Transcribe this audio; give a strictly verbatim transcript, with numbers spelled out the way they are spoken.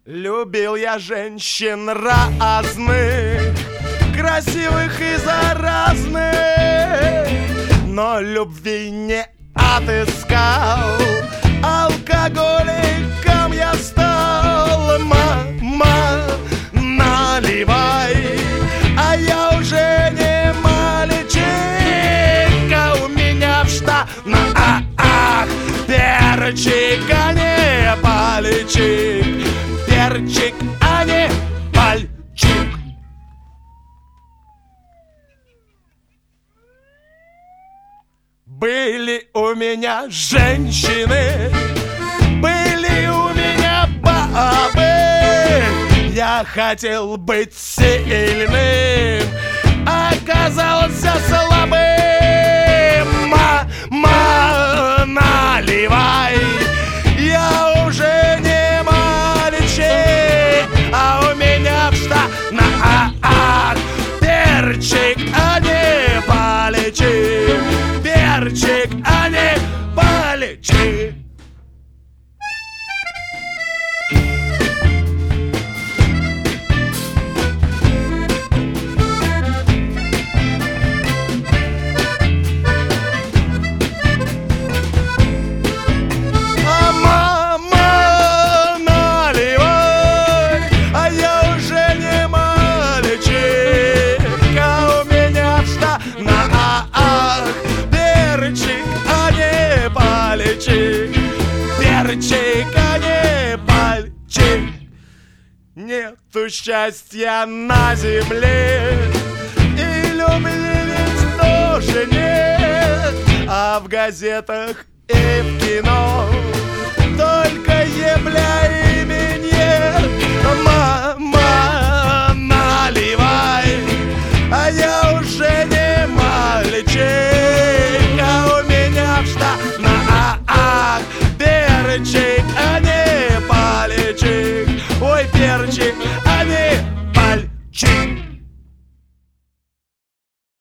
Любил я женщин разных, красивых и заразных, но любви не отыскал. Алкоголиком я стал. Мама, наливай, а я уже не мальчик, а у меня в штанах перчик, а не пальчик. Перчик, а не пальчик. Были у меня женщины, были у меня бабы. Я хотел быть сильным, оказался слабым. Мама, наливай, я уже не мальчик, а у меня в штанах перчик, а не пальчик. Перчик, а не пальчик. А мама, наливай, а я уже не мальчик, а у меня в штанах перчик, а не пальчик. Перчик, а не пальчик. Нету счастья на земле, и любви ведь тоже нет, а в газетах и в кино только ебля и минет. Мама, наливай, а я уже не мальчик, а у меня в штанах перчик, а не пальчик. Ой, перчик,